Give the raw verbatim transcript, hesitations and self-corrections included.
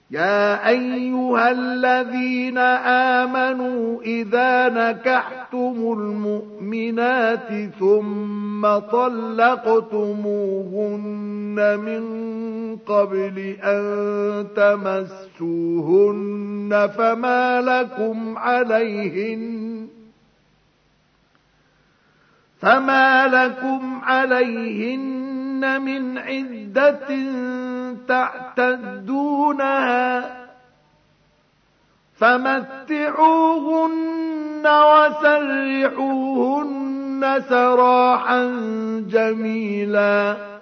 يا أيها الذين آمنوا إذا نكحتم المؤمنات ثم طلقتموهن من قبل أن تمسوهن فما لكم عليهن فما لكم عليهن من عدة تعتدونها فمتعوهن وسرحوهن سراحا جميلا